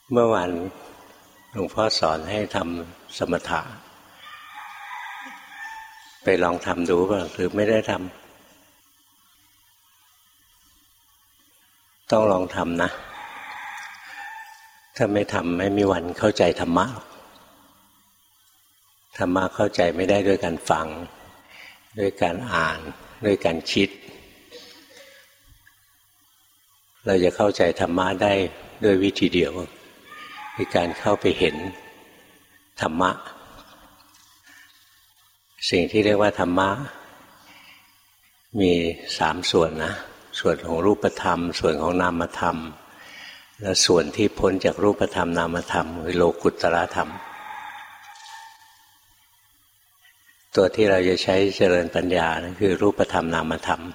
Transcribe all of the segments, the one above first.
เมื่อวานหลวงพ่อสอนให้ทำสมถะไปลองทำดูบ้างหรือไม่ได้ทำต้องลองทำนะถ้าไม่ทำไม่มีวันเข้าใจธรรมะธรรมะเข้าใจไม่ได้ด้วยการฟังด้วยการอ่านด้วยการคิดเราจะเข้าใจธรรมะได้ด้วยวิธีเดียวคือการเข้าไปเห็นธรรมะสิ่งที่เรียกว่าธรรมะมี3ส่วนนะส่วนของรูปธรรมส่วนของนามธรรมและส่วนที่พ้นจากรูปธรรมนามธรรมคือโลกุตตรธรรมตัวที่เราจะใช้เจริญปัญญานะคือรูปธรรมนามธรรม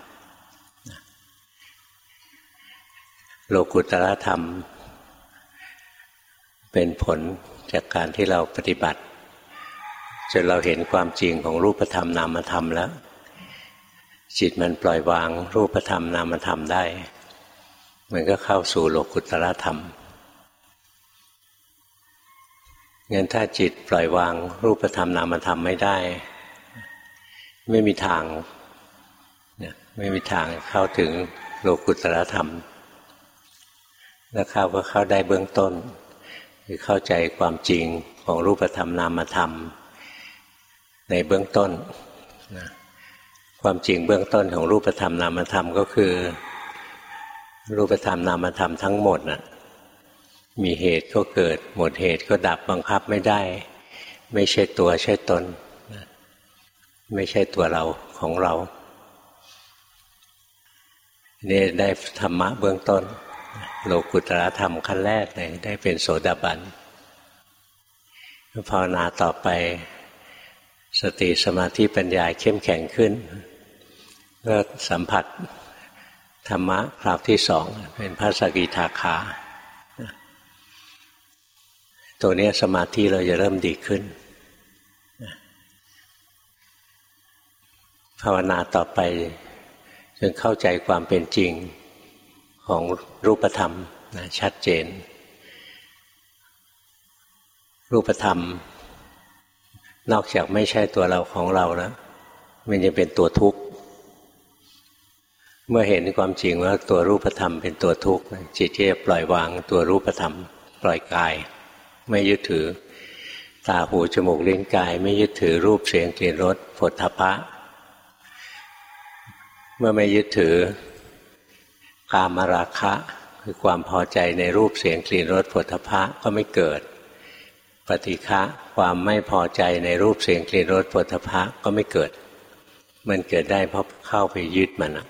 โลกุตตรธรรมเป็นผลจากการที่เราปฏิบัติจนเราเห็นความจริงของรูปธรรมนามธรรมแล้วจิตมันปล่อยวางรูปธรรมนามธรรมได้มันก็เข้าสู่โลกุตตรธรรมงั้นถ้าจิตปล่อยวางรูปธรรมนามธรรมไม่ได้ไม่มีทางเข้าถึงโลกุตตรธรรมแล้วเข้าได้เบื้องต้นคือเข้าใจความจริงของรูปธรรมนามธรรมในเบื้องต้นความจริงเบื้องต้นของรูปธรรมนามธรรมก็คือรูปธรรมนามธรรมทั้งหมดน่ะมีเหตุก็เกิดหมดเหตุก็ดับบังคับไม่ได้ไม่ใช่ตัวใช่ตนไม่ใช่ตัวเราของเรานี่ได้ธรรมะเบื้องต้นโลกุตตรธรรมขั้นแรกเลยได้เป็นโสดาบันภาวนาต่อไปสติสมาธิปัญญาเข้มแข็งขึ้นก็สัมผัสธรรมะคราวที่สองเป็นพระสกิทาคาตัวนี้สมาธิเราจะเริ่มดีขึ้นภาวนาต่อไปจนเข้าใจความเป็นจริงของรูปธรรมชัดเจนรูปธรรมนอกจากไม่ใช่ตัวเราของเราแล้วมันยังเป็นตัวทุกข์เมื่อเห็นความจริงว่าตัวรูปธรรมเป็นตัวทุกข์จิตจะปล่อยวางตัวรูปธรรมปล่อยกายไม่ยึดถือตาหูจมูกลิ้นกายไม่ยึดถือรูปเสียงกลิ่นรสโผฏฐัพพะเมื่อไม่ยึดถือกามราคะคือความพอใจในรูปเสียงกลิ่นรสโผฏฐัพพะก็ไม่เกิดปฏิฆะความไม่พอใจในรูปเสียงกลิ่นรสโผฏฐัพพะก็ไม่เกิดมันเกิดได้เพราะเข้าไปยึดมัน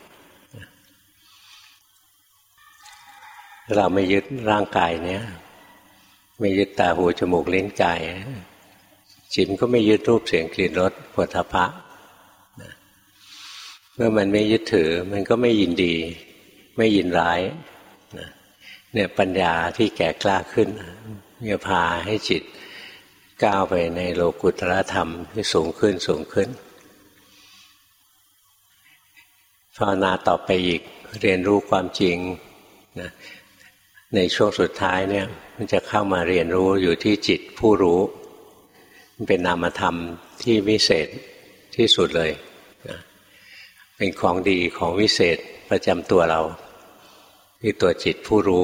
เราไม่ยึดร่างกายเนี้ยไม่ยึดตาหูจมูกลิ้นกายจิตก็ไม่ยึดรูปเสียงกลิ่นรสโผฏฐัพพะเมื่อมันไม่ยึดถือมันก็ไม่ยินดีไม่ยินร้ายเนี่ยปัญญาที่แก่กล้าขึ้นจะพาให้จิตก้าวไปในโลกุตตรธรรมที่สูงขึ้นสูงขึ้นภาวนาต่อไปอีกเรียนรู้ความจริงนะในช่วงสุดท้ายเนี่ยมันจะเข้ามาเรียนรู้อยู่ที่จิตผู้รู้มันเป็นนามธรรมที่วิเศษที่สุดเลยนะเป็นของดีของวิเศษประจำตัวเราคือตัวจิตผู้รู้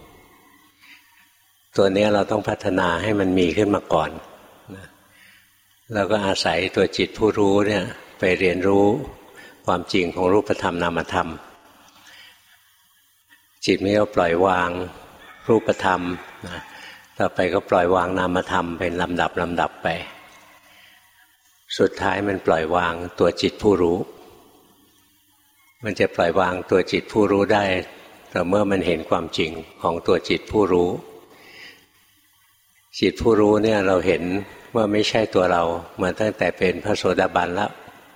ตัวนี้เราต้องพัฒนาให้มันมีขึ้นมาก่อนนะแล้วก็อาศัยตัวจิตผู้รู้เนี่ยไปเรียนรู้ความจริงของรูปธรรมนามธรรมจิตไม่เอาปล่อยวางรูปธรรมนะต่อไปก็ปล่อยวางนามธรรมเป็นลำดับไปสุดท้ายมันปล่อยวางตัวจิตผู้รู้มันจะปล่อยวางตัวจิตผู้รู้ได้แต่เมื่อมันเห็นความจริงของตัวจิตผู้รู้จิตผู้รู้เนี่ยเราเห็นว่าไม่ใช่ตัวเรามาตั้งแต่เป็นพระโสดาบันแล้ว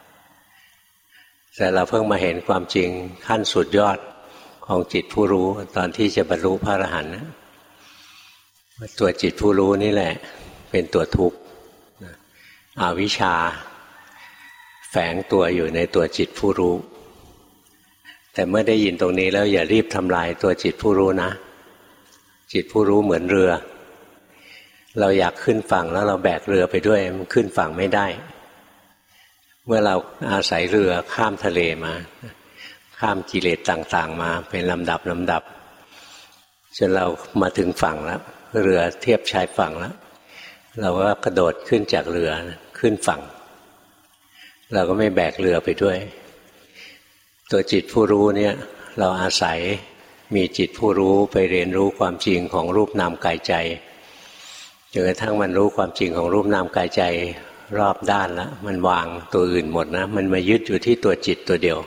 แต่เราเพิ่งมาเห็นความจริงขั้นสุดยอดของจิตผู้รู้ตอนที่จะบรรลุพระอรหันต์ตัวจิตผู้รู้นี่แหละเป็นตัวทุกข์อวิชชาแฝงตัวอยู่ในตัวจิตผู้รู้แต่เมื่อได้ยินตรงนี้แล้วอย่ารีบทำลายตัวจิตผู้รู้นะจิตผู้รู้เหมือนเรือเราอยากขึ้นฝั่งแล้วเราแบกเรือไปด้วยมันขึ้นฝั่งไม่ได้เมื่อเราอาศัยเรือข้ามทะเลมาข้ามกิเลสต่างๆมาเป็นลำดับจนเรามาถึงฝั่งแล้วเรือเทียบชายฝั่งแล้วเราก็กระโดดขึ้นจากเรือขึ้นฝั่งเราก็ไม่แบกเรือไปด้วยตัวจิตผู้รู้เนี่ยเราอาศัยมีจิตผู้รู้ไปเรียนรู้ความจริงของรูปนามกายใจจนกระทั่งมันรู้ความจริงของรูปนามกายใจรอบด้านแล้วมันวางตัวอื่นหมดนะมันมายึดอยู่ที่ตัวจิตตัวเดียว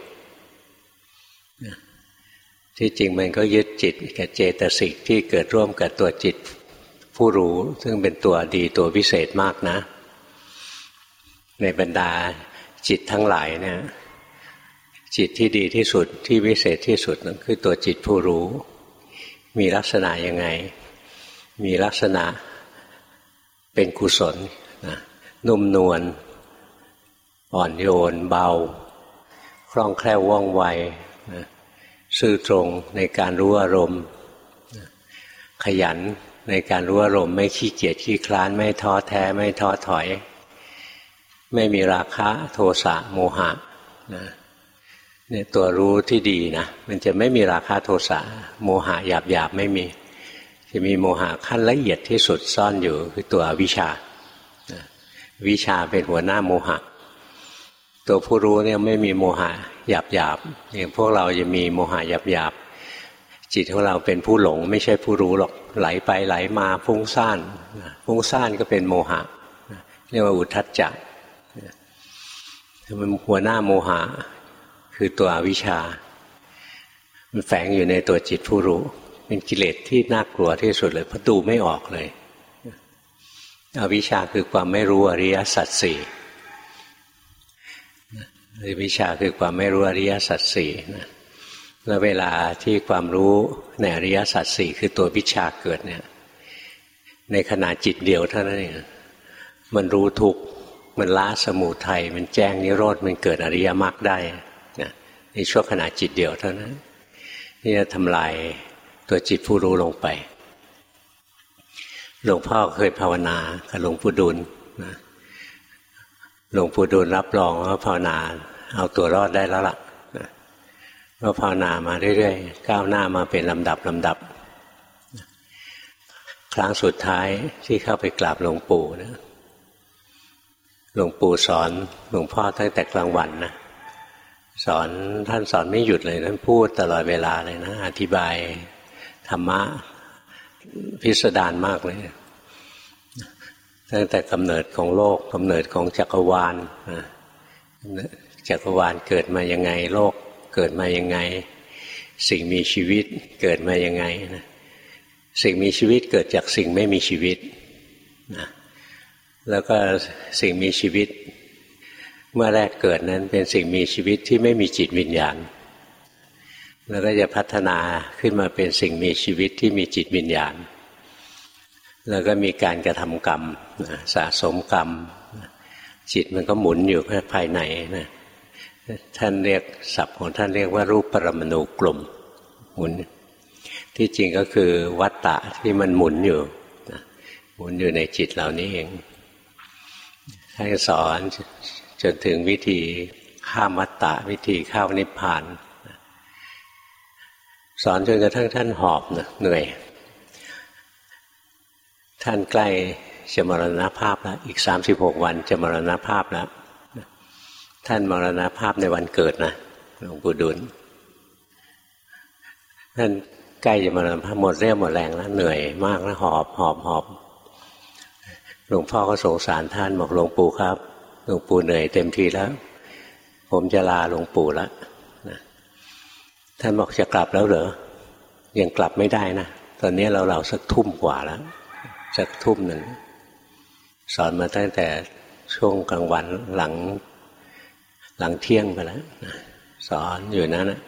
ที่จริงมันก็ยึดจิตกับเจตสิกที่เกิดร่วมกับตัวจิตผู้รู้ซึ่งเป็นตัวดีตัววิเศษมากนะในบรรดาจิตทั้งหลายเนี่ยจิตที่ดีที่สุดที่วิเศษที่สุดนั่นคือตัวจิตผู้รู้มีลักษณะยังไงมีลักษณะเป็นกุศลนะนุ่มนวลอ่อนโยนเบาคล่องแคล่วว่องไวนะซื่อตรงในการรู้อารมณ์ขยันในการรู้อารมณ์ไม่ขี้เกียจขี้คลานไม่ท้อแท้ไม่ท้อถอยไม่มีราคะโทสะโมหะนะเนี่ยตัวรู้ที่ดีนะมันจะไม่มีราคะโทสะโมหะหยาบๆไม่มีจะมีโมหะขั้นละเอียดที่สุดซ่อนอยู่คือตัวอวิชชาวิชาเป็นหัวหน้าโมหะตัวผู้รู้เนี่ยไม่มีโมหะหยาบๆอย่างพวกเราจะมีโมหะหยาบๆจิตของเราเป็นผู้หลงไม่ใช่ผู้รู้หรอกไหลไปไหลมาฟุ้งซ่านฟุ้งซ่านก็เป็นโมหะเรียกว่าอุทธัจจะมันหัวหน้าโมหะคือตัวอวิชชามันแฝงอยู่ในตัวจิตผู้รู้เป็นกิเลสที่น่ากลัวที่สุดเลยเพราะดูไม่ออกเลยอวิชชาคือความไม่รู้อริยสัจสี่อวิชชาคือความไม่รู้อริยสัจสี่นะแล้วเวลาที่ความรู้ในอริยสัจสี่คือตัววิชชาเกิดเนี่ยในขณะจิตเดียวเท่านั้นเองมันรู้ทุกข์มันละสมุทัยมันแจ้งนิโรธมันเกิดอริยมรรคได้นะในชั่วขณะจิตเดียวเท่านั้นนี่จะทำลายตัวจิตผู้รู้ลงไปหลวงพ่อเคยภาวนากับหลวงปู่ดูลนะหลวงปู่ดูลรับรองว่าภาวนาเอาตัวรอดได้แล้วล่ะก็ภาวนามาเรื่อยๆก้าวหน้ามาเป็นลำดับครั้งสุดท้ายที่เข้าไปกราบหลวงปู่นะหลวงปู่สอนหลวงพ่อตั้งแต่กลางวันนะท่านสอนไม่หยุดเลยท่านพูดตลอดเวลาเลยนะอธิบายธรรมะพิสดารมากเลยตั้งแต่กำเนิดของโลกกำเนิดของจักรวาลจักรวาลเกิดมายังไงโลกเกิดมายังไงสิ่งมีชีวิตเกิดมายังไงนะสิ่งมีชีวิตเกิดจากสิ่งไม่มีชีวิตนะแล้วก็สิ่งมีชีวิตเมื่อแรกเกิดนั้นเป็นสิ่งมีชีวิตที่ไม่มีจิตวิญญาณแล้วก็จะพัฒนาขึ้นมาเป็นสิ่งมีชีวิตที่มีจิตวิญญาณแล้วก็มีการกระทำกรรมสะสมกรรมจิตมันก็หมุนอยู่ภายในนะท่านเรียกศัพท์ของท่านเรียกว่ารูปปรมาณูกลมหมุนที่จริงก็คือวัฏฏะที่มันหมุนอยู่หมุนอยู่ในจิตเหล่านี้เองท่านสอนจนถึงวิธีข้ามวัฏฏะวิธีเข้านิพพานสอนจนกระทั่งท่านหอบนะเหนื่อยท่านใกล้จะมรณภาพแล้วอีก36 วันจะมรณภาพแล้วท่านมรณภาพในวันเกิดนะหลวงปู่ดูลท่านใกล้จะมรณภาพหมดเรี่ยวหมดแรงแล้วเหนื่อยมากแล้วหอบหลวงพ่อก็สงสารท่านบอกหลวงปู่ครับหลวงปู่เหนื่อยเต็มทีแล้วผมจะลาหลวงปู่แล้วท่านบอกจะกลับแล้วเหรอยังกลับไม่ได้นะตอนนี้เราสักทุ่มกว่าแล้วสักทุ่มหนึ่งสอนมาตั้งแต่ช่วงกลางวันหลังเที่ยงไปแล้วสอนอยู่นั้นนะ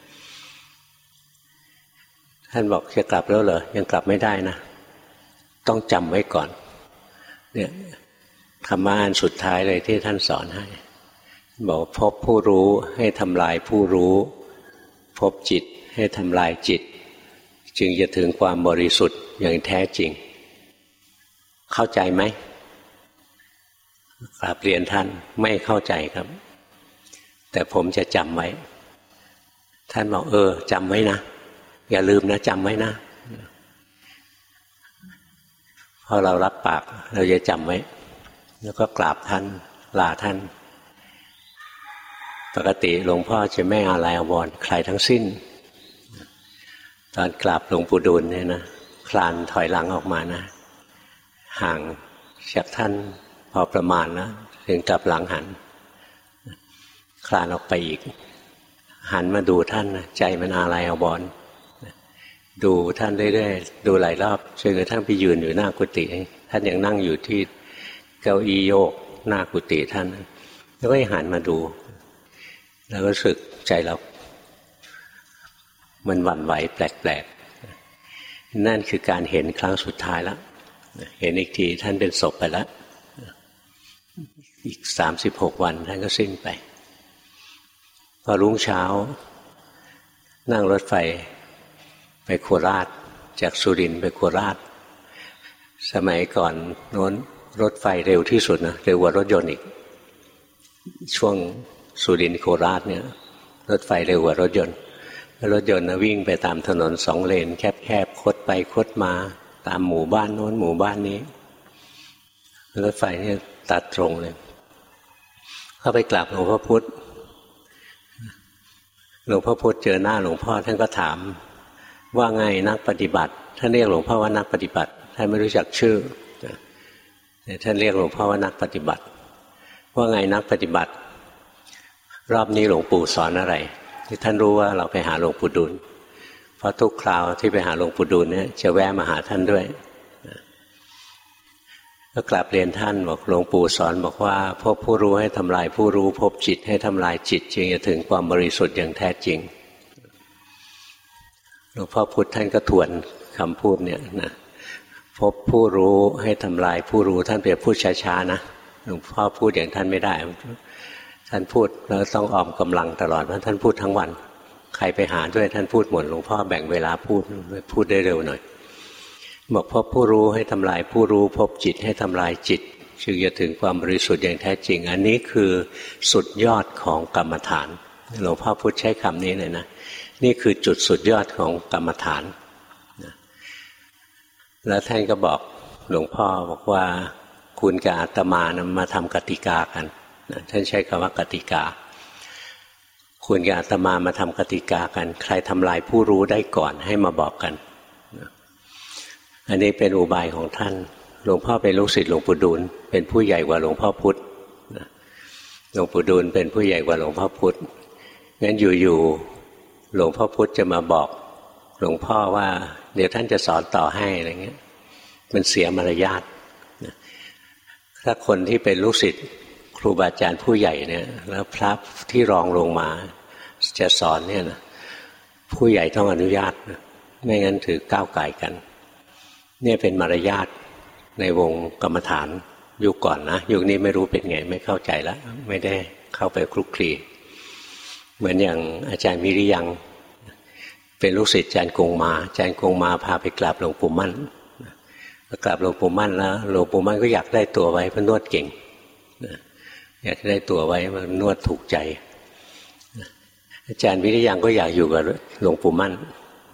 ท่านบอกจะกลับแล้วเหรอยังกลับไม่ได้นะต้องจำไว้ก่อนเนี่ยธรรมะอันสุดท้ายเลยที่ท่านสอนให้บอกพบผู้รู้ให้ทำลายผู้รู้พบจิตให้ทำลายจิตจึงจะถึงความบริสุทธิ์อย่างแท้จริงเข้าใจไหมกราบเรียนท่านไม่เข้าใจครับแต่ผมจะจำไว้ท่านบอกจำไว้นะอย่าลืมนะจำไว้นะพอเรารับปากเราจะจำไว้แล้วก็กราบท่านลาท่านปกติหลวงพ่อจะไม่อาลัยอาวรณ์ใครทั้งสิ้นตอนกราบหลวงปู่ดูลเนี่ยนะคลานถอยหลังออกมานะห่างจากท่านพอประมาณนะถึงกลับหลังหันคลานออกไปอีกหันมาดูท่านนะใจมันอาลัยอาวรณ์ดูท่านเรื่อยๆดูหลายรอบจนกระทั่งไปยืนอยู่หน้ากุฏิท่านยังนั่งอยู่ที่เก้าอี้โยกหน้ากุฏิท่านแล้วก็หันมาดูแล้วก็รู้สึกใจเรามันหวั่นไหวแปลกๆนั่นคือการเห็นครั้งสุดท้ายแล้วเห็นอีกทีท่านเป็นศพไปแล้วอีก36 วันท่านก็สิ้นไปพอรุ่งเช้านั่งรถไฟไปโคราชจากสุรินทร์ไปโคราชสมัยก่อนโน้นรถไฟเร็วที่สุดนะเร็วกว่ารถยนต์อีกช่วงสุรินทร์โคราชเนี่ยรถไฟเร็วกว่ารถยนต์รถยนต์นะวิ่งไปตามถนน2 เลนแคบๆคดไปคดมาตามหมู่บ้านโน้นหมู่บ้านนี้รถไฟนี่ตัดตรงเลยเข้าไปกราบหลวงพ่อพุธหลวงพ่อพุธเจอหน้าหลวงพ่อท่านก็ถามว่าไงนักปฏิบัติท่านเรียกหลวงพ่อว่านักปฏิบัติท่านไม่รู้จักชื่อแต่ท่านเรียกหลวงพ่อว่านักปฏิบัติว่าไงนักปฏิบัติรอบนี้หลวงปู่สอนอะไรที่ท่านรู้ว่าเราไปหาหลวงปู่ดูลเพราะทุกคราวที่ไปหาหลวงปู่ดูลเนี่ยจะแวะมาหาท่านด้วยก็กราบเรียนท่านบอกหลวงปู่สอนบอกว่าพบผู้รู้ให้ทำลายผู้รู้พบจิตให้ทำลายจิตจึงจะถึงความบริสุทธิ์อย่างแท้จริงหลวงพ่อพุธท่านก็ทวนคำพูดเนี่ยนะพบผู้รู้ให้ทำลายผู้รู้ท่านเปรียบพูดช้าๆนะหลวงพ่อพูดอย่างท่านไม่ได้ท่านพูดแล้วต้องออมกำลังตลอดเพราะท่านพูดทั้งวันใครไปหาด้วยท่านพูดหมดหลวงพ่อแบ่งเวลาพูดได้เร็วหน่อยบอกพบผู้รู้ให้ทำลายผู้รู้พบจิตให้ทำลายจิตจึงจะถึงความบริสุทธิ์อย่างแท้จริงอันนี้คือสุดยอดของกรรมฐานหลวงพ่อพูดใช้คำนี้เลยนะนี่คือจุดสุดยอดของกรรมฐานแล้วท่านก็บอกหลวงพ่อบอกว่าคุณกับอาตมานะมาทำกติกากันท่านใช้คำว่ากติกาคุณกับอาตมามาทำกติกากันใครทำลายผู้รู้ได้ก่อนให้มาบอกกันอันนี้เป็นอุบายของท่านหลวงพ่อเป็นลูกศิษย์หลวงปู่ดูลเป็นผู้ใหญ่กว่าหลวงพ่อพุธหลวงปู่ดูลเป็นผู้ใหญ่กว่าหลวงพ่อพุธงั้นอยู่ๆหลวงพ่อพุธจะมาบอกหลวงพ่อว่าเดี๋ยวท่านจะสอนต่อให้อะไรเงี้ยมันเสียมารยาทถ้าคนที่เป็นลูกศิษย์ครูบาอาจารย์ผู้ใหญ่เนี่ยแล้วพระที่รองลงมาจะสอนเนี่ยนะผู้ใหญ่ต้องอนุญาตไม่งั้นถือก้าวไก่กันเนี่ยเป็นมารยาทในวงกรรมฐานยุคก่อนนะยุคนี้ไม่รู้เป็นไงไม่เข้าใจแล้วไม่ได้เข้าไปคลุกคลีเหมือนอย่างอาจารย์มิริยังเป็นลูกศิษย์อาจารย์กงมาอาจารย์กงมาพาไปกราบหลวงปู่มั่นกราบหลวงปู่มั่นแล้วหลวงปู่มั่นก็อยากได้ตัวไว้เพราะนวดเก่งอยากได้ตัวไว้มันนวดถูกใจอาจารย์มิริยังก็อยากอยู่กับหลวงปู่มั่น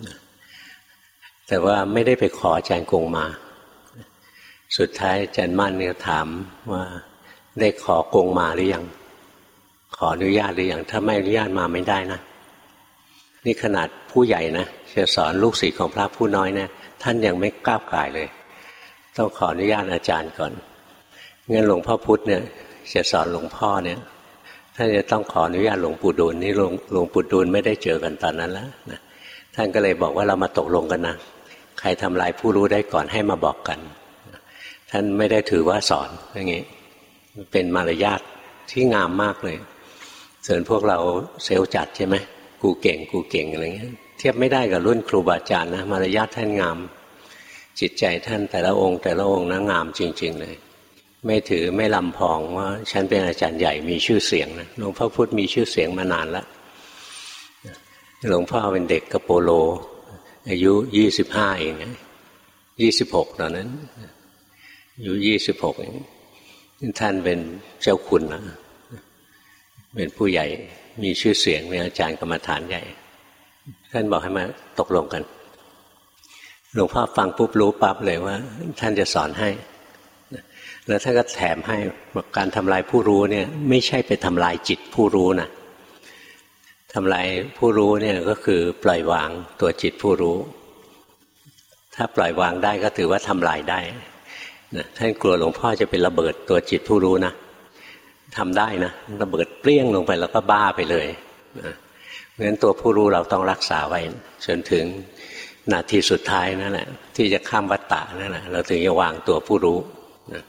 แต่ว่าไม่ได้ไปขออาจารย์กงมาสุดท้ายอาจารย์มั่นเนี่ยถามว่าได้ขอกงมาหรือยังขออนุญาตหรือยังถ้าไม่อนุญาตมาไม่ได้นะนี่ขนาดผู้ใหญ่นะจะสอนลูกศิษย์ของพระผู้น้อยเนี่ยท่านยังไม่ก้าวก่ายเลยต้องขออนุญาตอาจารย์ก่อนงั้นหลวงพ่อพุธเนี่ยจะสอนหลวงพ่อเนี่ยท่านจะต้องขออนุญาตหลวงปู่ดูลนี่หลวงปู่ดูลไม่ได้เจอกันตอนนั้นแล้วนะท่านก็เลยบอกว่าเรามาตกลงกันนะใครทำลายผู้รู้ได้ก่อนให้มาบอกกันท่านไม่ได้ถือว่าสอนอย่างนี้เป็นมารยาทที่งามมากเลยส่วนพวกเราเซลล์จัดใช่ไหมกูเก่งอะไรเงี้ยเทียบไม่ได้กับรุ่นครูบาอาจารย์นะมารยาทท่านงามจิตใจท่านแต่ละองค์นะงามจริงๆเลยไม่ถือไม่ลำพองว่าฉันเป็นอาจารย์ใหญ่มีชื่อเสียงนะหลวงพ่อพุธมีชื่อเสียงมานานแล้วหลวงพ่อเป็นเด็กกระโปโลอายุ25เอง26ตอนนั้นอายุ26เองท่านเป็นเจ้าคุณนะเป็นผู้ใหญ่มีชื่อเสียงเป็นอาจารย์กรรมฐานใหญ่ท่านบอกให้มาตกลงกันหลวงพ่อฟังปุ๊บรู้ปั๊บเลยว่าท่านจะสอนให้แล้วท่านก็แถมให้การทำลายผู้รู้เนี่ยไม่ใช่ไปทำลายจิตผู้รู้นะทำลายผู้รู้เนี่ยก็คือปล่อยวางตัวจิตผู้รู้ถ้าปล่อยวางได้ก็ถือว่าทำลายได้นะท่านกลัวหลวงพ่อจะเป็นระเบิดตัวจิตผู้รู้นะทำได้นะระเบิดเปรี้ยงลงไปแล้วก็บ้าไปเลยนะเพราะฉะนั้นตัวผู้รู้เราต้องรักษาไว้จนถึงนาทีสุดท้ายนั่นแหละที่จะข้ามวัฏฏะนั่นแหละเราถึงจะวางตัวผู้รู้นะ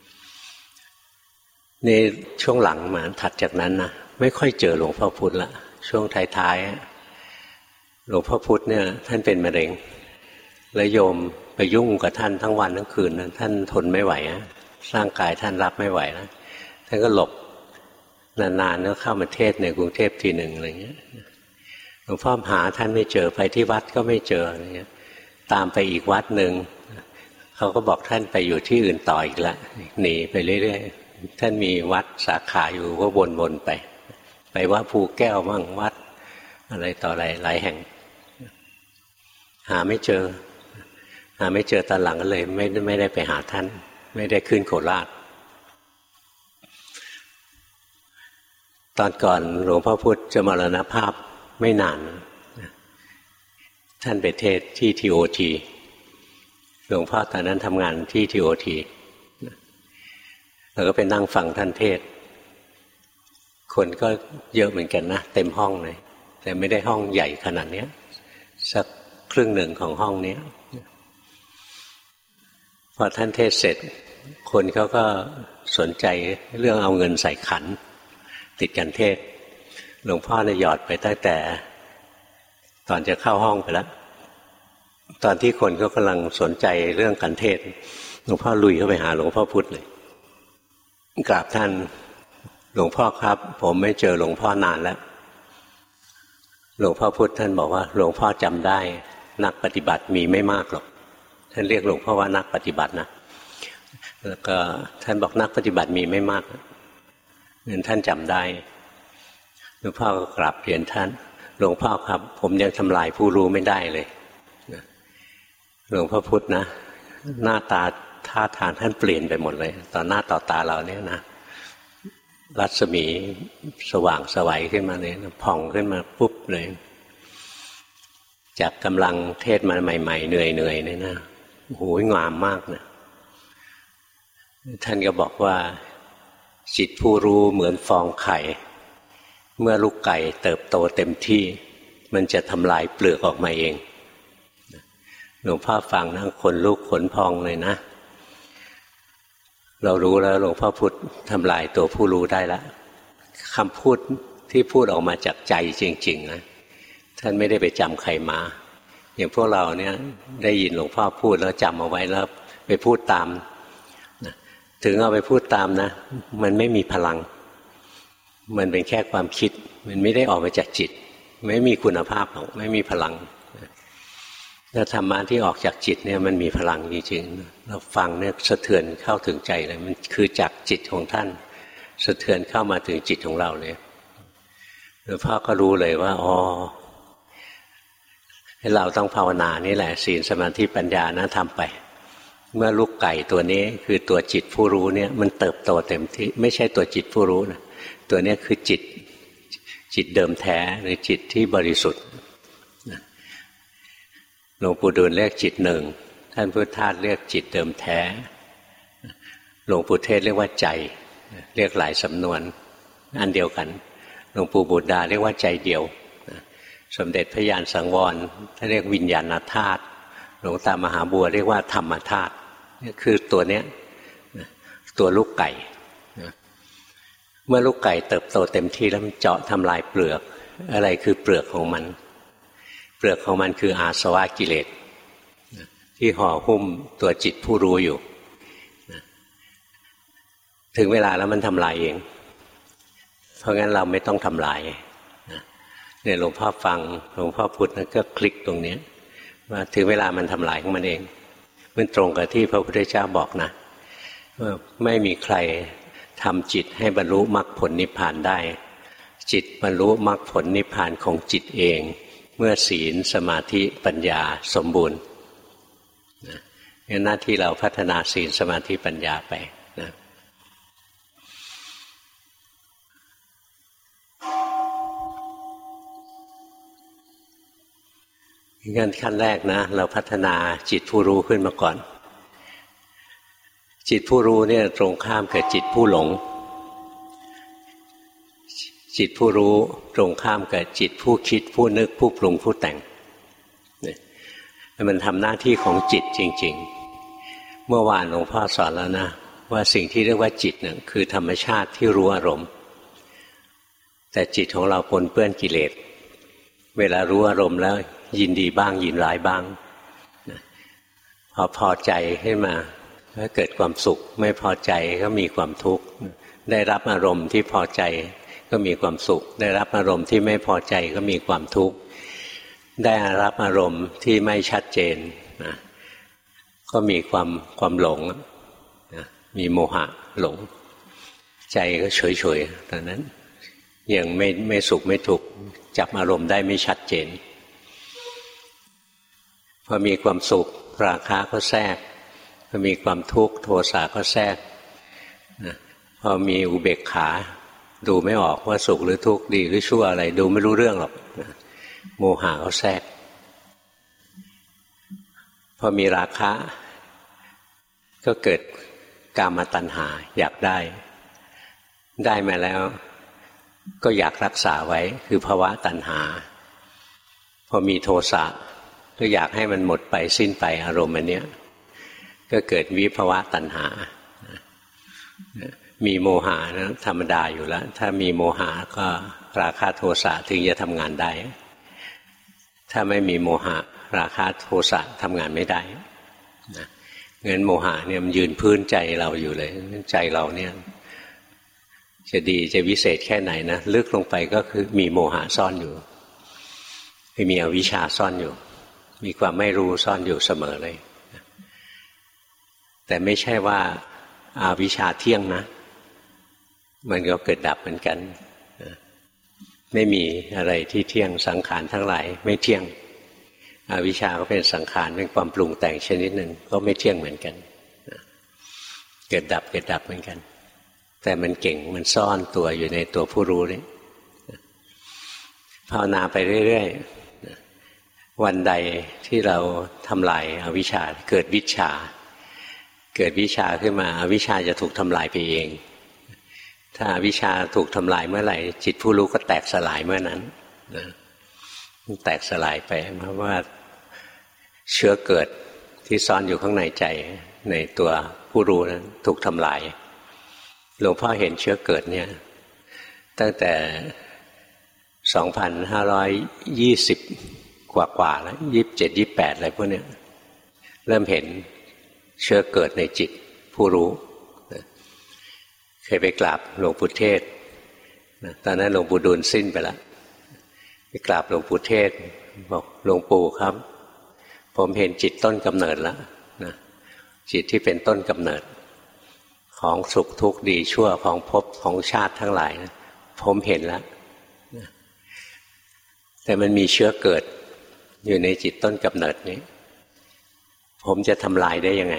นี่ช่วงหลังมาถัดจากนั้นนะไม่ค่อยเจอหลวงพ่อพุธละช่วงท้ายๆหลวงพ่อพุธเนี่ยท่านเป็นมะเร็งแล้วโยมไปยุ่งกับท่านทั้งวันทั้งคืนนะท่านทนไม่ไหวนะร่างกายท่านรับไม่ไหวนะท่านก็หลบนานๆก็เข้ามาเทศในกรุงเทพทีหนึ่งอะไรเงี้ยหลวงพ่อหาท่านไม่เจอไปที่วัดก็ไม่เจออะไรเงี้ยตามไปอีกวัดหนึ่งเขาก็บอกท่านไปอยู่ที่อื่นต่ออีกละหนีไปเรื่อยๆท่านมีวัดสาขาอยู่ก็วนๆไปวัดภูแก้วมั่งวัดอะไรต่ออะไรหลายแห่งหาไม่เจอตอนหลังก็เลยไม่ได้ไปหาท่านไม่ได้ขึ้นโคราชตอนก่อนหลวงพ่อพุธจะมรณภาพไม่นานท่านไปเทศที่ทีโอทีหลวงพ่อตอนนั้นทำงานที่ทีโอทีแล้วก็ไปนั่งฟังท่านเทศคนก็เยอะเหมือนกันนะเต็มห้องเลยแต่ไม่ได้ห้องใหญ่ขนาดนี้สักครึ่งหนึ่งของห้องนี้พอท่านเทศเสร็จคนเขาก็สนใจเรื่องเอาเงินใส่ขันติดกันเทศหลวงพ่อเนี่ยหยอดไปตั้งแต่ตอนจะเข้าห้องไปแล้วตอนที่คนก็กำลังสนใจเรื่องการเทศหลวงพ่อลุยเข้าไปหาหลวงพ่อพุธเลยกราบท่านหลวงพ่อครับผมไม่เจอหลวงพ่อนานแล้วหลวงพ่อพุธท่านบอกว่าหลวงพ่อจำได้นักปฏิบัติมีไม่มากหรอกท่านเรียกหลวงพ่อว่านักปฏิบัตินะแล้วก็ท่านบอกนักปฏิบัติมีไม่มากงั้นท่านจำได้หลวงพ่อก็กราบเรียนท่านหลวงพ่อครับผมยังทำลายผู้รู้ไม่ได้เลยหลวงพ่อพุธนะหน้าตาท่าทางท่านเปลี่ยนไปหมดเลยต่อหน้าต่อตาเราเนี่ยนะรัศมีสว่างสวัยขึ้นมาเลยผ่องขึ้นมาปุ๊บเลยจากกำลังเทศมาใหม่ๆเหนื่อยเนี่ยนะโหยงามมากนะท่านก็บอกว่าจิตผู้รู้เหมือนฟองไข่เมื่อลูกไก่เติบโตเต็มที่มันจะทำลายเปลือกออกมาเองหลวงพ่อฟังนะขนลุกขนพองเลยนะเรารู้แล้วหลวงพ่อพุธทำลายตัวผู้รู้ได้แล้วคำพูดที่พูดออกมาจากใจจริงๆนะท่านไม่ได้ไปจำใครมาอย่างพวกเราเนี่ยได้ยินหลวงพ่อพูดแล้วจำเอาไว้แล้วไปพูดตามถึงเอาไปพูดตามนะมันไม่มีพลังมันเป็นแค่ความคิดมันไม่ได้ออกมาจากจิตไม่มีคุณภาพหรอกไม่มีพลังแต่ธรรมะที่ออกจากจิตเนี่ยมันมีพลังจริงๆเราฟังเนี่ยสะเทือนเข้าถึงใจเลยมันคือจากจิตของท่านสะเทือนเข้ามาถึงจิตของเราเลยหลวงพ่อก็รู้เลยว่าอ๋อให้เราต้องภาวนานี่แหละศีลสมาธิปัญญานะทำไปเมื่อลูกไก่ตัวนี้คือตัวจิตผู้รู้เนี่ยมันเติบโตเต็มที่ไม่ใช่ตัวจิตผู้รู้นะตัวนี้คือจิตเดิมแท้หรือจิตที่บริสุทธิ์หลวงปู่ดูลเรียกจิตหนึ่งท่านพุทธทาสเรียกจิตเดิมแท้หลวงปู่เทศเรียกว่าใจเรียกหลายสำนวนอันเดียวกันหลวงปู่บุตรดาเรียกว่าใจเดียวสมเด็จพระญาณสังวรท่านเรียกวิญญาณธาตุหลวงตามหาบัวเรียกว่าธรรมธาตุนี่คือตัวเนี้ยตัวลูกไก่เมื่อลูกไก่เติบโตเต็มที่แล้วมันเจาะทำลายเปลือกอะไรคือเปลือกของมันเปลือกของมันคืออาสวะกิเลสที่ห่อหุ้มตัวจิตผู้รู้อยู่ถึงเวลาแล้วมันทำลายเองเพราะงั้นเราไม่ต้องทำลายเนี่ยหลวงพ่อฟังหลวงพ่อพุธก็คลิกตรงนี้ว่าถึงเวลามันทำลายของมันเองมันตรงกับที่พระพุทธเจ้าบอกนะว่าไม่มีใครทำจิตให้บรรลุมรรคผลนิพพานได้จิตบรรลุมรรคผลนิพพานของจิตเองเมื่อศีลสมาธิปัญญาสมบูรณ์นะงั้นหน้าที่เราพัฒนาศีลสมาธิปัญญาไปนะงั้นขั้นแรกนะเราพัฒนาจิตผู้รู้ขึ้นมาก่อนจิตผู้รู้เนี่ยตรงข้ามกับจิตผู้หลงจิตผู้รู้ตรงข้ามกับจิตผู้คิดผู้นึกผู้ปรุงผู้แต่งมันทำหน้าที่ของจิตจริงๆเมื่อวานหลวงพ่อสอนแล้วนะว่าสิ่งที่เรียกว่าจิตเนี่ยคือธรรมชาติที่รู้อารมณ์แต่จิตของเราปนเปื้อนกิเลสเวลารู้อารมณ์แล้วยินดีบ้างยินร้ายบ้างพอใจขึ้นมาก็เกิดความสุขไม่พอใจก็มีความทุกข์ได้รับอารมณ์ที่พอใจก็มีความสุขได้รับอารมณ์ที่ไม่พอใจก็มีความทุกข์ได้รับอารมณ์ที่ไม่ชัดเจนนะก็มีความหลงนะมีโมหะหลงใจก็เฉยๆตอนนั้นยังไม่สุขไม่ทุกข์จับอารมณ์ได้ไม่ชัดเจนพอมีความสุขราคะก็แทรกพอมีความทุกข์โทสะก็แทรกนะพอมีอุเบกขาดูไม่ออกว่าสุขหรือทุกข์ดีหรือชั่วอะไรดูไม่รู้เรื่องหรอกนะโมหะก็แทรกพอมีราคะก็เกิดกามตัณหาอยากได้มาแล้วก็อยากรักษาไว้คือภวะตัณหาพอมีโทสะก็อยากให้มันหมดไปสิ้นไปอารมณ์อันเนี้ยก็เกิดวิภวะตัณหามีโมหะนะธรรมดาอยู่แล้วถ้ามีโมหะก็ราคะโทสะถึงจะทำงานได้ถ้าไม่มีโมหะราคะโทสะทำงานไม่ได้นะงั้นโมหะเนี่ยมันยืนพื้นใจเราอยู่เลยใจเราเนี่ยจะดีจะวิเศษแค่ไหนนะลึกลงไปก็คือมีโมหะซ่อนอยู่มีอวิชชาซ่อนอยู่มีความไม่รู้ซ่อนอยู่เสมอเลยแต่ไม่ใช่ว่าอาวิชชาเที่ยงนะมันก็เกิดดับเหมือนกันไม่มีอะไรที่เที่ยงสังขารทั้งหลายไม่เที่ยงอวิชชาก็เป็นสังขารเป็นความปรุงแต่งชนิดหนึ่งก็ไม่เที่ยงเหมือนกันเกิดดับเหมือนกันแต่มันเก่งมันซ่อนตัวอยู่ในตัวผู้รู้นี่ภาวนาไปเรื่อยๆวันใดที่เราทำลายอวิชชาเกิดวิชชาขึ้นมาอวิชชาจะถูกทำลายไปเองถ้าอวิชชาถูกทำลายเมื่อไหร่จิตผู้รู้ก็แตกสลายเมื่อนั้นนะแตกสลายไปเพราะว่าเชื้อเกิดที่ซ่อนอยู่ข้างในใจในตัวผู้รู้นั้นถูกทำลายหลวงพ่อเห็นเชื้อเกิดเนี่ยตั้งแต่2520กว่าแล้ว27 28อะไรพวกเนี้ยเริ่มเห็นเชื้อเกิดในจิตผู้รู้เคยไปกราบหลวงปู่เทศตอนนั้นหลวงปู่ดูลสิ้นไปแล้วไปกราบหลวงปู่เทศบอกหลวงปู่ครับผมเห็นจิตต้นกำเนิดแล้วนะจิตที่เป็นต้นกำเนิดของสุขทุกข์ดีชั่วของภพของชาติทั้งหลายนะผมเห็นแล้วนะแต่มันมีเชื้อเกิดอยู่ในจิตต้นกำเนิดนี้ผมจะทำลายได้ยังไง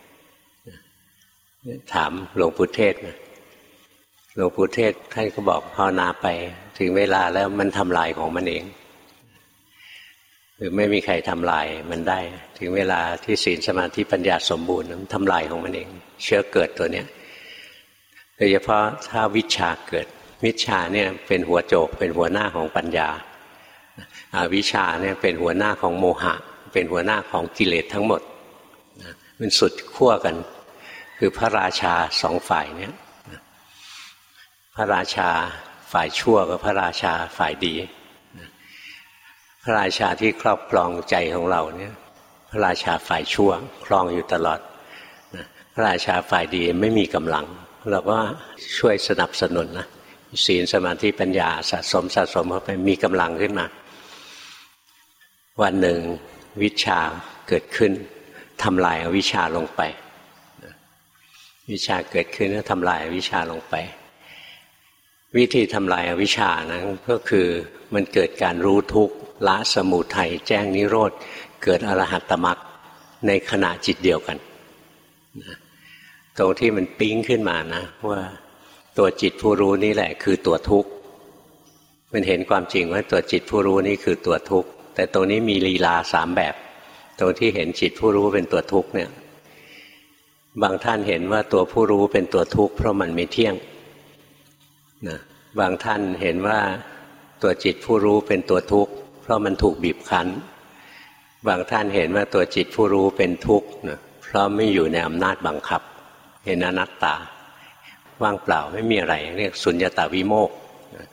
ถามหลวงปู่เทศนะหลวงปู่เทศท่านก็บอกภาวนาไปถึงเวลาแล้วมันทำลายของมันเองหรือไม่มีใครทำลายมันได้ถึงเวลาที่ศีลสมาธิปัญญาสมบูรณ์มันทำลายของมันเองเชื้อเกิดตัวเนี้ยโดยเฉพาะถ้าวิชชาเกิดวิชชาเนี่ยเป็นหัวโจกเป็นหัวหน้าของปัญญาอวิชชาเนี่ยเป็นหัวหน้าของโมหะเป็นหัวหน้าของกิเลสทั้งหมดมันสุดขั้วกันคือพระราชาสองฝ่ายเนี่ยพระราชาฝ่ายชั่วกับพระราชาฝ่ายดีพระราชาที่ครอบครองใจของเราเนี่ยพระราชาฝ่ายชั่วครองอยู่ตลอดพระราชาฝ่ายดีไม่มีกำลังเราก็ช่วยสนับสนุนนะศีลสมาธิปัญญาสะสมเข้าไปมีกำลังขึ้นมาวันหนึ่งวิชชาเกิดขึ้นทำลายอวิชชาลงไปวิชชาเกิดขึ้นแล้วทำลายอวิชชาลงไปวิธีทำลายอวิชชานั้นก็คือมันเกิดการรู้ทุกข์ละสมุทัยแจ้งนิโรธเกิดอรหัตตมรรคในขณะจิตเดียวกันตรงที่มันปิ๊งขึ้นมานะว่าตัวจิตผู้รู้นี่แหละคือตัวทุกข์มันเห็นความจริงว่าตัวจิตผู้รู้นี่คือตัวทุกข์แต่ตรงนี้มีลีลาสามแบบตรงที่เห็นจิตผู้รู้เป็นตัวทุกข์เนี่ยบางท่านเห็นว่าตัวผู้รู้เป็นตัวทุกข์เพราะมันไม่เที่ยงนะบางท่านเห็นว่าตัวจิตผู้รู้เป็นตัวทุกข์เพราะมันถูกบีบคั้นบางท่านเห็นว่าตัวจิตผู้รู้เป็นทุกข์นะเพราะไม่อยู่ในอำนาจบังคับเห็นอนัตตาว่างเปล่าไม่มีอะไรเรียกสุญญตวิโมกข์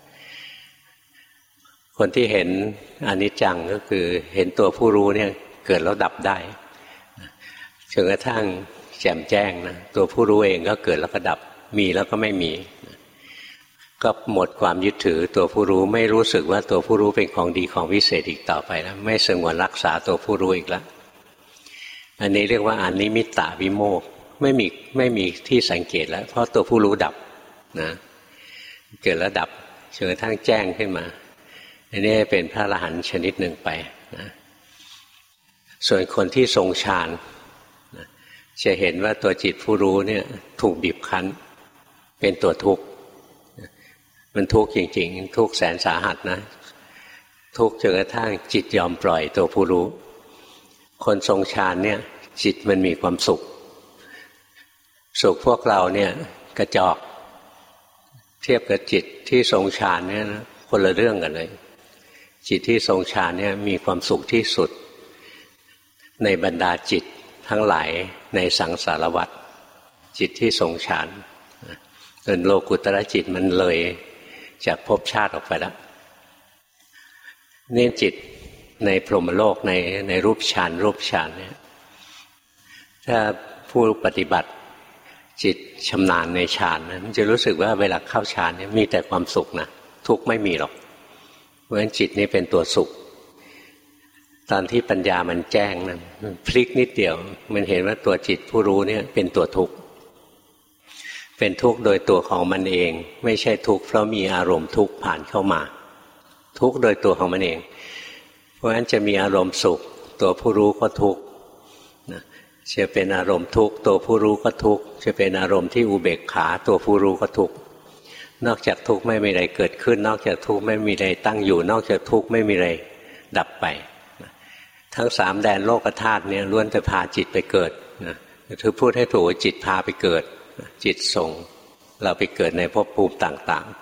คนที่เห็นอนิจจังก็คือเห็นตัวผู้รู้เนี่ยเกิดแล้วดับได้จนกระทั่งแจ่มแจ้งนะตัวผู้รู้เองก็เกิดแล้วก็ดับมีแล้วก็ไม่มีก็หมดความยึดถือตัวผู้รู้ไม่รู้สึกว่าตัวผู้รู้เป็นของดีของวิเศษอีกต่อไปแล้วไม่สงวนรักษาตัวผู้รู้อีกแล้วอันนี้เรียกว่าอนิมิตตวิโมกข์ไม่มีที่สังเกตแล้วเพราะตัวผู้รู้ดับนะเกิดแล้วดับจนกระทั่งแจ้งขึ้นมาอันนี้เป็นพระอรหันต์ชนิดหนึ่งไปนะส่วนคนที่ทรงฌานนะจะเห็นว่าตัวจิตผู้รู้เนี่ยถูกบีบคั้นเป็นตัวทุกข์มันทุกข์จริงๆทุกข์แสนสาหัสนะทุกข์จนกระทั่งจิตยอมปล่อยตัวผู้รู้คนทรงฌานเนี่ยจิตมันมีความสุขพวกเราเนี่ยกระจอกเทียบกับจิตที่ทรงฌานเนี่ยนะคนละเรื่องกันเลยจิตที่ทรงฌานเนี่ยมีความสุขที่สุดในบรรดาจิตทั้งหลายในสังสารวัฏจิตที่ทรงฌานส่วนโลกุตตรจิตมันเลยจากภพชาติออกไปแล้วนี่จิตในพรหมโลกในรูปฌานเนี่ยถ้าผู้ปฏิบัติจิตชำนาญในฌานนะมันจะรู้สึกว่าเวลาเข้าฌานเนี่ยมีแต่ความสุขนะทุกข์ไม่มีหรอกเพราะฉะนั้นจิตนี้เป็นตัวสุขตอนที่ปัญญามันแจ้งนั้นพลิกนิดเดียวมันเห็นว่าตัวจิตผู้รู้เนี่ยเป็นตัวทุกข์เป็นทุกข์โดยตัวของมันเองไม่ใช่ทุกข์เพราะมีอารมณ์ทุกข์ผ่านเข้ามาทุกข์โดยตัวของมันเองเพราะฉะนั้นจะมีอารมณ์สุขตัวผู้รู้ก็ทุกข์จะเป็นอารมณ์ทุกข์ตัวผู้รู้ก็ทุกข์จะเป็นอารมณ์ที่อุเบกขาตัวผู้รู้ก็ทุกข์นอกจากทุกข์ไม่มีอะไรเกิดขึ้นนอกจากทุกข์ไม่มีอะไรตั้งอยู่นอกจากทุกข์ไม่มีอะไรดับไปทั้งสามแดนโลกธาตุเนี่ยล้วนแต่พาจิตไปเกิดคือพูดให้ถูกจิตพาไปเกิดจิตส่งเราไปเกิดในภพภูมิต่าง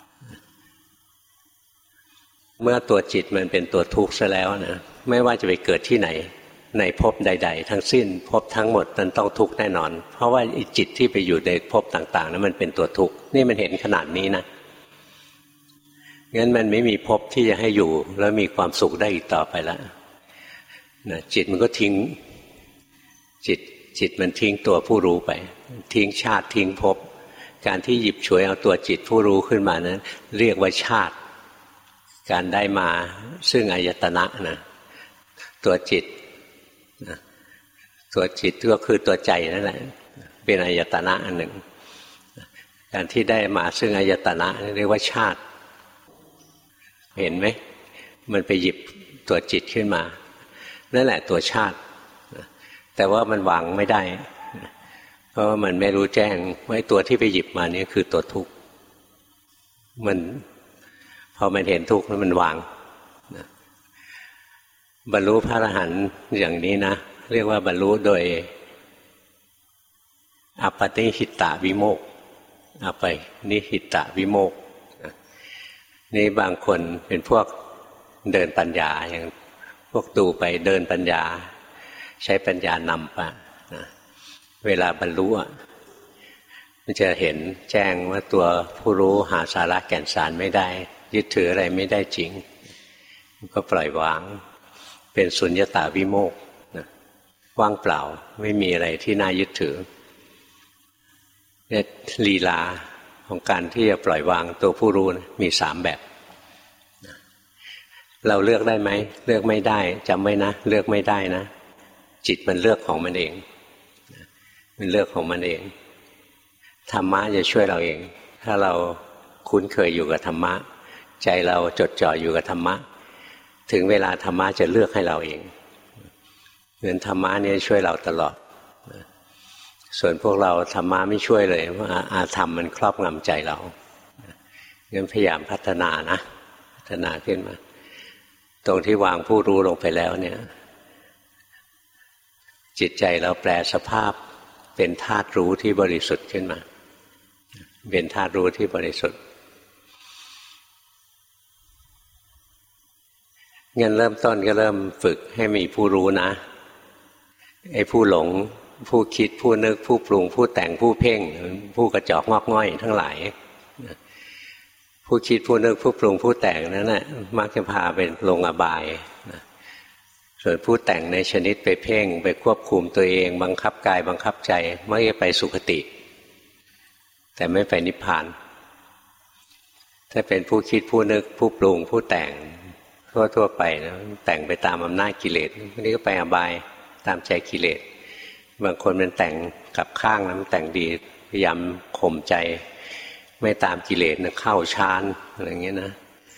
ๆเมื่อตัวจิตมันเป็นตัวทุกข์ซะแล้วนะไม่ว่าจะไปเกิดที่ไหนในภพใดๆทั้งสิ้นภพทั้งหมดมันต้องทุกข์แน่นอนเพราะว่าจิตที่ไปอยู่ในภพต่างๆนั้นมันเป็นตัวทุกข์นี่มันเห็นขนาดนี้นะงั้นมันไม่มีภพที่จะให้อยู่แล้วมีความสุขได้อีกต่อไปแล้วนะจิตมันก็ทิ้งจิตมันทิ้งตัวผู้รู้ไปทิ้งชาติทิ้งภพการที่หยิบฉวยเอาตัวจิตผู้รู้ขึ้นมานั้นเรียกว่าชาติการได้มาซึ่งอายตนะนะตัวจิตก็คือตัวใจนั่นแหละเป็นอายตนะอันหนึ่งการที่ได้มาซึ่งอายตนะเรียกว่าชาติเห็นไหมมันไปหยิบตัวจิตขึ้นมานั่นแหละตัวชาติแต่ว่ามันวางไม่ได้เพราะว่ามันไม่รู้แจ้งว่าตัวที่ไปหยิบมานี่คือตัวทุกข์มันพอมันเห็นทุกข์แล้วมันวางบรรลุพระอรหันต์อย่างนี้นะเรียกว่าบรรลุโดยอัปปนิหิตวิโมกข์อัปปนิหิตวิโมกข์นี่บางคนเป็นพวกเดินปัญญาอย่างพวกดูไปเดินปัญญาใช้ปัญญานำไปเวลาบรรลุมันจะเห็นแจ้งว่าตัวผู้รู้หาสาระแก่นสารไม่ได้ยึดถืออะไรไม่ได้จริงมันก็ปล่อยวางเป็นสุญญตาวิโมกข์ว่างเปล่าไม่มีอะไรที่น่ายึดถือเนี่ยลีลาของการที่จะปล่อยวางตัวผู้รู้มีสามแบบเราเลือกได้ไหมเลือกไม่ได้จำไว้นะเลือกไม่ได้นะจิตมันเลือกของมันเองมันเลือกของมันเองธรรมะจะช่วยเราเองถ้าเราคุ้นเคยอยู่กับธรรมะใจเราจดจ่ออยู่กับธรรมะถึงเวลาธรรมะจะเลือกให้เราเองเหมือนธรรมะเนี่ยช่วยเราตลอดส่วนพวกเราธรรมะไม่ช่วยเลยว่าอาธรรมมันครอบงำใจเรางั้นพยายามพัฒนานะพัฒนาขึ้นมาตรงที่วางผู้รู้ลงไปแล้วเนี่ยจิตใจเราแปลสภาพเป็นธาตุรู้ที่บริสุทธิ์ขึ้นมาเป็นธาตุรู้ที่บริสุทธิ์งั้นเริ่มต้นก็เริ่มฝึกให้มีผู้รู้นะไอ้ผู้หลงผู้คิดผู้นึกผู้ปรุงผู้แต่งผู้เพ่งผู้กระจอกงอกง่อยทั้งหลายผู้คิดผู้นึกผู้ปรุงผู้แต่งนั้นน่ะมักจะพาไปลงอบายส่วนผู้แต่งในชนิดไปเพ่งไปควบคุมตัวเองบังคับกายบังคับใจไม่ไปสุคติแต่ไม่ไปนิพพานถ้าเป็นผู้คิดผู้นึกผู้ปรุงผู้แต่งทั่วไปนะแต่งไปตามอำนาจกิเลสนี่ก็ไปอบายตามใจกิเลสบางคนมันแต่งกับข้างนะมันแต่งดีพยายามข่มใจไม่ตามกิเลสนะเข้าฌานอะไรอย่างเงี้ยนะ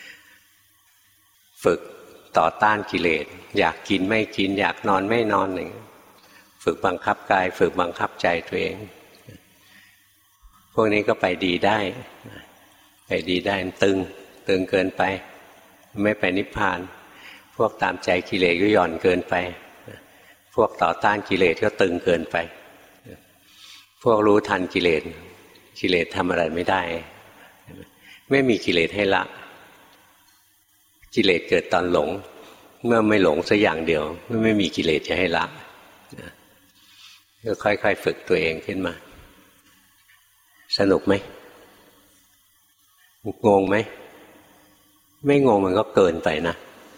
ฝึกต่อต้านกิเลสอยากกินไม่กินอยากนอนไม่นอนอย่างนี้ฝึกบังคับกายฝึกบังคับใจตัวเองพวกนี้ก็ไปดีได้ไปดีได้ตึงเกินไปไม่ไปนิพพานพวกตามใจกิเลสก็หย่อนเกินไปพวกต่อต้านกิเลสก็ตึงเกินไปพวกรู้ทันกิเลสกิเลสทำอะไรไม่ได้ไม่มีกิเลสให้ละกิเลสเกิดตอนหลงเมื่อไม่หลงสักอย่างเดียวไม่มีกิเลสจะให้ละก็ค่อยๆฝึกตัวเองขึ้นมาสนุกไหมงงไหมไม่งงมันก็เกินไปนะ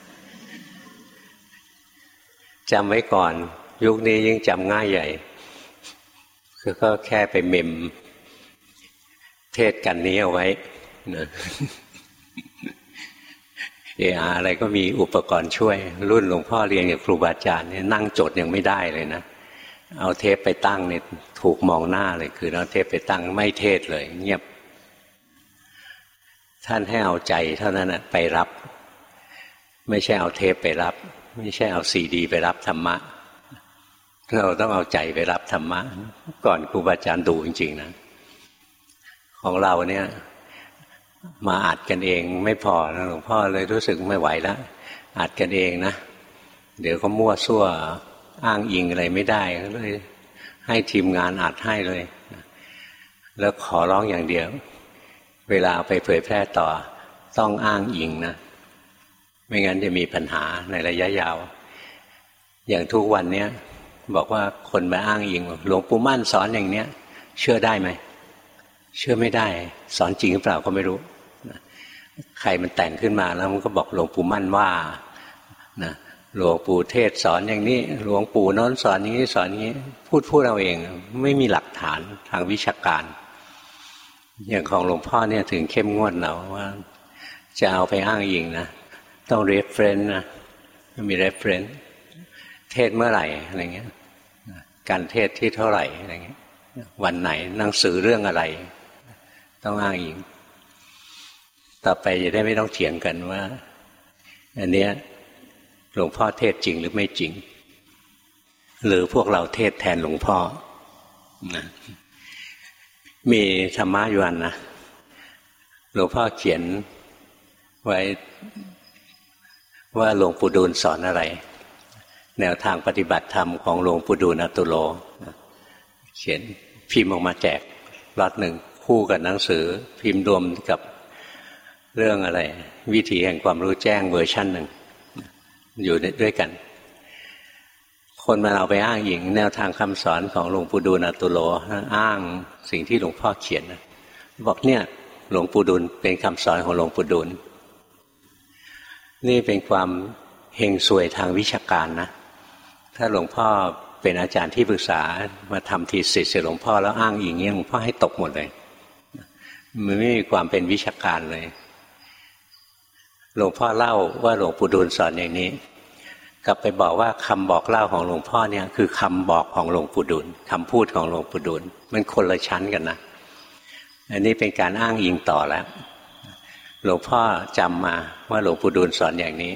จำไว้ก่อนยุคนี้ยิ่งจำง่ายใหญ่คือก็แค่ไปเมมเทศกันนี้เอาไว้นะอะไรก็มีอุปกรณ์ช่วยรุ่นหลวงพ่อเรียนกับครูบาอาจารย์เนี่ยนั่งจดยังไม่ได้เลยนะเอาเทปไปตั้งเนี่ยถูกมองหน้าเลยคือเอาเทปไปตั้งไม่เทศเลยเงียบท่านให้เอาใจเท่านั้นนะไปรับไม่ใช่เอาเทปไปรับไม่ใช่เอาซีดีไปรับธรรมะเราต้องเอาใจไปรับธรรมะก่อนครูบาอาจารย์ดูจริงๆนะของเราเนี่ยมาอัดกันเองไม่พอนะหลวงพ่อเลยรู้สึกไม่ไหวแล้วอัดกันเองนะเดี๋ยวก็มั่วซั่วอ้างอิงอะไรไม่ได้ก็เลยให้ทีมงานอัดให้เลยแล้วขอร้องอย่างเดียวเวลาไปเผยแพร่ต่อต้องอ้างอิงนะไม่งั้นจะมีปัญหาในระยะยาวอย่างทุกวันเนี้ยบอกว่าคนมาอ้างอิงหลวงปู่มั่นสอนอย่างเนี้ยเชื่อได้ไหมเชื่อไม่ได้สอนจริงหรือเปล่าก็ไม่รู้ใครมันแต่งขึ้นมาแล้วมันก็บอกหลวงปู่มั่นว่านะหลวงปู่เทศสอนอย่างนี้หลวงปู่โน้นสอนอย่างนี้สอนอย่างนี้พูดเอาเองไม่มีหลักฐานทางวิชาการอย่างของหลวงพ่อเนี่ยถึงเข้มงวดเราว่าจะเอาไปอ้างอิงนะต้อง reference นะมี reference เทศเมื่อไหร่อะไรเงี้ยการเทศที่เท่าไหร่อะไรเงี้ยวันไหนหนังสือเรื่องอะไรต้องอ้างอิงต่อไปจะได้ไม่ต้องเถียงกันว่าอันเนี้ยหลวงพ่อเทศจริงหรือไม่จริงหรือพวกเราเทศแทนหลวงพ่อนะมีธรรมะอยู่อันนะหลวงพ่อเขียนไว้ว่าหลวงปู่ดูลสอนอะไรแนวทางปฏิบัติธรรมของหลวงปู่ดูลอตุโลเขียนพิมพ์ออกมาแจกล็อตหนึ่งคู่กับหนังสือพิมพ์รวมกับเรื่องอะไรวิถีแห่งความรู้แจ้งเวอร์ชันหนึ่งอยู่ด้วยกันคนมาเอาไปอ้างอิงแนวทางคำสอนของหลวงปู่ดูลอตุโลอ้างสิ่งที่หลวงพ่อเขียนนะบอกเนี่ยหลวงปู่ดูลเป็นคำสอนของหลวงปู่ดูลนี่เป็นความเฮงซวยทางวิชาการนะถ้าหลวงพ่อเป็นอาจารย์ที่ปรึกษามาทำทีสิทธิ์หลวงพ่อแล้วอ้างอิงเงี้ยหลวงพ่อให้ตกหมดเลยมันไม่มีความเป็นวิชาการเลยหลวงพ่อเล่าว่าหลวงปู่ดูลสอนอย่างนี้กลับไปบอกว่าคำบอกเล่าของหลวงพ่อเนี่ยคือคำบอกของหลวงปู่ดูลคำพูดของหลวงปู่ดูลมันคนละชั้นกันนะอันนี้เป็นการอ้างอิงต่อแล้วหลวงพ่อจำมาว่าหลวงปู่ดูลสอนอย่างนี้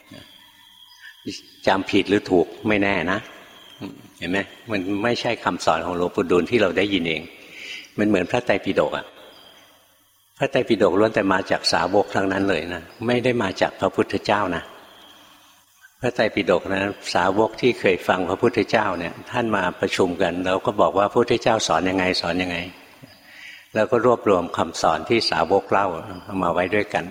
จำผิดหรือถูกไม่แน่นะเห็นไหมมันไม่ใช่คำสอนของหลวงปู่ดูลที่เราได้ยินเองมันเหมือนพระไตรปิฎกอะพระไตรปิฎกล้วนแต่มาจากสาวกทั้งนั้นเลยนะไม่ได้มาจากพระพุทธเจ้านะพระไตรปิฎกนะสาวกที่เคยฟังพระพุทธเจ้าเนี่ยท่านมาประชุมกันแล้วก็บอกว่าพระพุทธเจ้าสอนยังไงสอนยังไงแล้วก็รวบรวมคำสอนที่สาวกเล่าเอามาไว้ด้วยกัน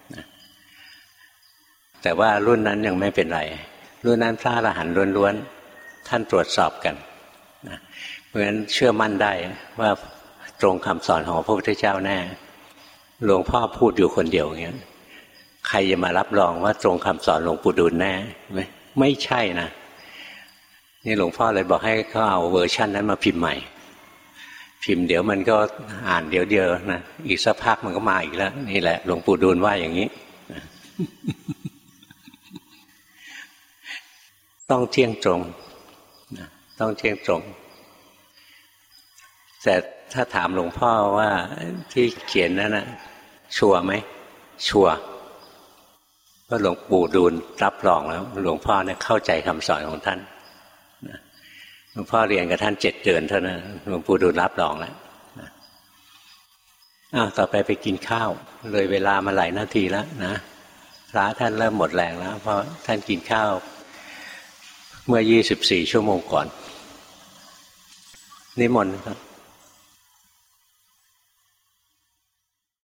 แต่ว่ารุ่นนั้นยังไม่เป็นไรรุ่นนั้นพระอรหันต์ล้วนๆท่านตรวจสอบกันเพราะฉะนั้นเชื่อมั่นได้ว่าตรงคำสอนของพระพุทธเจ้าแน่หลวงพ่อพูดอยู่คนเดียวอย่างเงี้ยใครจะมารับรองว่าตรงคำสอนหลวงปู่ดูลแน่ไหมไม่ใช่นะนี่หลวงพ่อเลยบอกให้เขาเอาเวอร์ชันนั้นมาพิมพ์ใหม่พิมพ์เดี๋ยวมันก็อ่านเดี๋ยวเดียวนะอีกสักพักมันก็มาอีกแล้วนี่แหละหลวงปู่ดูลว่าอย่างนี้ต้องเที่ยงตรงต้องเที่ยงตรงแต่ถ้าถามหลวงพ่อว่าที่เขียนนั้นนะชัวร์ไหมชัวร์เพราะหลวงปู่ดูลรับรองแล้วหลวงพ่อเนี่ยเข้าใจคำสอนของท่านหลวงพ่อเรียนกับท่าน7 เดือนเท่านั้นหลวงปู่ดูลรับรองแล้วต่อไปกินข้าวเลยเวลามาหลายนาทีแล้วนะพระท่านเริ่มหมดแรงแล้วเพราะท่านกินข้าวเมื่อ24 ชั่วโมงก่อนนิมนต์ครับ